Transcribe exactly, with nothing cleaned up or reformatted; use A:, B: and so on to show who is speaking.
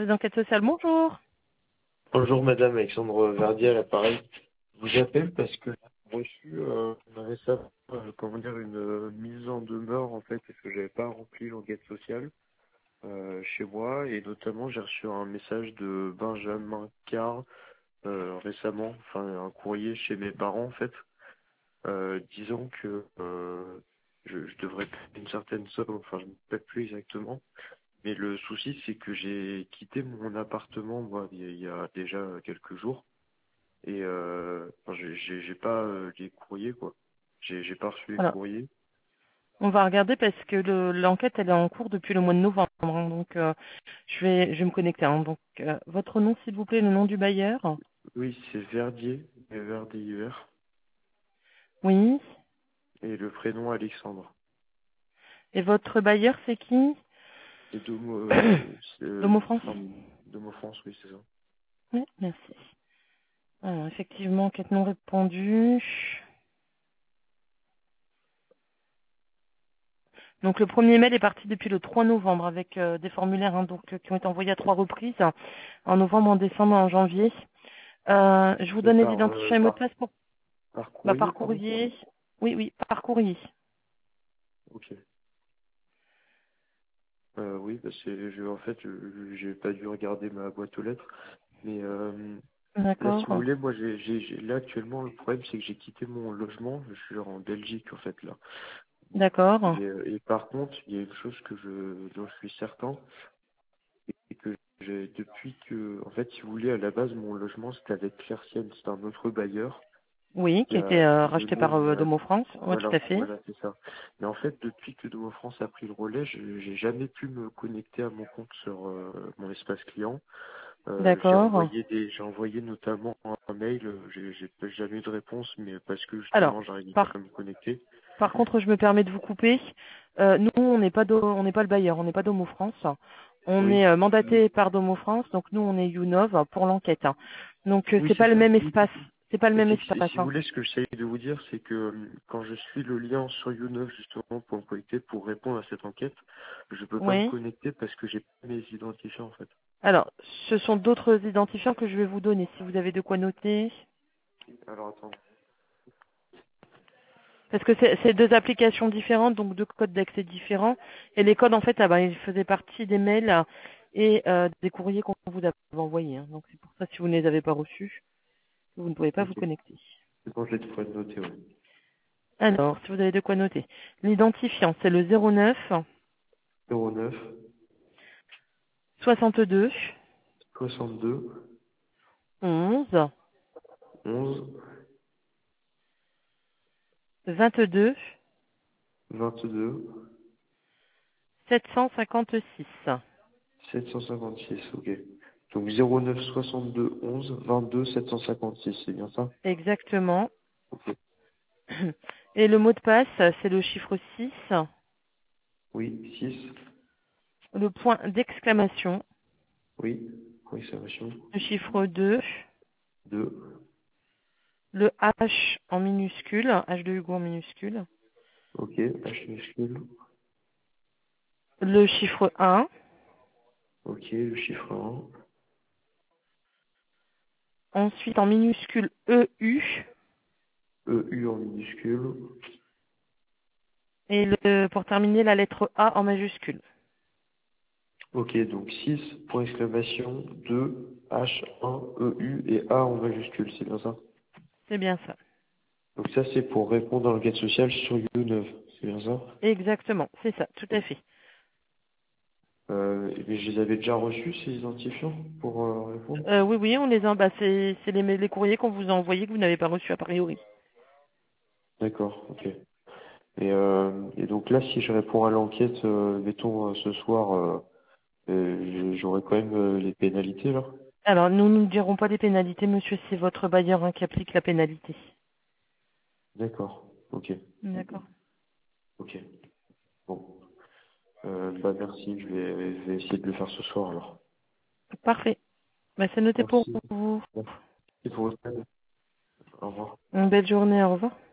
A: service d'enquête sociale, bonjour.
B: Bonjour Madame Alexandre Verdier à l'appareil. Je vous appelle parce que j'ai reçu euh, récemment euh, comment dire une euh, mise en demeure en fait parce que j'avais pas rempli l'enquête sociale euh, chez moi et notamment j'ai reçu un message de Benjamin Carr euh, récemment, enfin un courrier chez mes parents en fait, euh, disant que euh, je, je devrais payer une certaine somme, enfin je ne sais plus exactement. Mais le souci c'est que j'ai quitté mon appartement moi il y a il y a déjà quelques jours. Et euh, enfin, j'ai j'ai j'ai pas euh, les courriers quoi. J'ai j'ai pas reçu les
A: Alors,
B: courriers.
A: on va regarder parce que le- l'enquête, elle est en cours depuis le mois de novembre. hein, donc, euh, je vais, je vais me connecter. hein. donc, euh, votre nom, s'il vous plaît, le nom du bailleur.
B: Oui, c'est Verdier, V R D I E R,
A: Oui.
B: et le prénom Alexandre.
A: Et votre bailleur, c'est qui?
B: Et Domo, euh, c'est, euh,
A: Domo France.
B: enfin, Domo France, oui c'est ça.
A: Oui, merci. Alors, effectivement, enquête non répondue. Donc, le premier mail est parti depuis le trois novembre avec euh, des formulaires hein, donc, euh, qui ont été envoyés à trois reprises, en novembre, en décembre et en janvier. Euh, je vous
B: Et
A: donne les
B: par euh,
A: identifiants et mots de
B: par
A: passe pour
B: par
A: bah,
B: courrier
A: par
B: pardon.
A: courrier. Oui, oui, par courrier.
B: Ok. Euh, oui, parce que je, en fait je- j'ai pas dû regarder ma boîte aux lettres, mais euh, là si vous
A: D'accord.
B: voulez, moi j'ai j'ai j'ai- là actuellement le problème c'est que j'ai quitté mon logement. Je suis en Belgique en fait là.
A: D'accord.
B: Et, euh, et par contre, il y a une chose que je, dont je suis certain, et que j'ai depuis que, en fait, si vous voulez, à la base, mon logement, c'était avec Clercienne, c'était un autre bailleur
A: Oui,
B: qui
A: qui a été
B: a,
A: euh,
B: qui est
A: racheté
B: venu,
A: par euh,
B: voilà,
A: Domo France. Oui, tout
B: voilà,
A: à fait.
B: voilà, c'est ça. Mais en fait, depuis que Domo France a pris le relais, je j'ai jamais pu me connecter à mon compte sur euh, mon espace client. Euh, j'ai
A: D'accord.
B: envoyé des, j'ai envoyé notamment un mail, euh, j'ai j'ai pas- jamais eu de réponse, mais parce que
A: Alors,
B: justement, j'arrivais pas
A: par,
B: à me connecter.
A: par contre, je me permets de vous couper. Euh, nous, on n'est pas Do- on n'est pas le bailleur, on n'est pas Domo France. On est
B: Oui,
A: euh, mandaté par Domo France, donc nous, on est Unov pour l'enquête. hein. Donc, euh,
B: oui,
A: c'est
B: c'est
A: pas le
B: ça.
A: même espace. C'est pas le
B: Mais
A: même
B: c'est que si
A: espace.
B: si vous
A: hein.
B: voulez, ce que j'essaie de vous dire, c'est que euh, quand je suis le lien sur YouNow justement pour me connecter pour répondre à cette enquête, je peux pas me
A: Oui.
B: connecter parce que j'ai pas mes identifiants en fait.
A: Alors, ce sont d'autres identifiants que je vais vous donner si vous avez de quoi noter.
B: Alors attendez.
A: Parce que c'est c'est deux applications différentes, donc deux codes d'accès différents. Et les codes, en fait, ah ben, ils faisaient partie des mails et euh, des courriers qu'on vous avait envoyés. hein. Donc c'est pour ça, si vous ne les avez pas reçus, que vous ne pouvez pas vous
B: Ok.
A: connecter.
B: C'est bon, j'ai de quoi noter, ouais.
A: Alors, si vous avez de quoi noter. L'identifiant, c'est le zéro neuf
B: zéro neuf
A: soixante-deux
B: soixante-deux
A: onze
B: onze
A: vingt-deux
B: vingt-deux
A: sept cent cinquante-six.
B: sept cent cinquante-six, ok. Donc zéro neuf soixante-deux onze vingt-deux sept cent cinquante-six, c'est bien ça?
A: Exactement.
B: Ok.
A: Et le mot de passe, c'est le chiffre six,
B: Oui, six.
A: le point d'exclamation,
B: Oui, oui, c'est machin.
A: le chiffre deux.
B: deux.
A: Le H en minuscule, H de Hugo en minuscule.
B: Ok, H minuscule.
A: Le chiffre un.
B: Ok, le chiffre un.
A: Ensuite en minuscule E U.
B: E U en minuscule.
A: Et le, pour terminer, la lettre A en majuscule.
B: Ok, donc six point exclamation, deux H un E U et A en majuscule, c'est bien ça?
A: C'est bien ça.
B: Donc ça, c'est pour répondre à l'enquête sociale sur U neuf, c'est bien ça?
A: Exactement, c'est ça, tout à fait.
B: Euh, mais je les avais déjà reçus, ces identifiants, pour euh, répondre?
A: Euh, oui, oui, on les a. Bah, c'est c'est les, les courriers qu'on vous a envoyés que vous n'avez pas reçus a priori.
B: D'accord, ok. Et, euh, et donc là, si je réponds à l'enquête, euh, mettons, euh, ce soir, euh, euh, j'aurai quand même euh, les pénalités, là?
A: Alors, nous ne dirons pas des pénalités, monsieur, c'est votre bailleur hein, qui applique la pénalité.
B: D'accord, ok,
A: D'accord.
B: ok. Bon, euh, bah merci, je vais, je vais essayer de le faire ce soir, alors.
A: Parfait. Bah, c'est noté pour
B: Merci.
A: vous.
B: Merci pour votre aide. Au revoir.
A: Une belle journée, au revoir.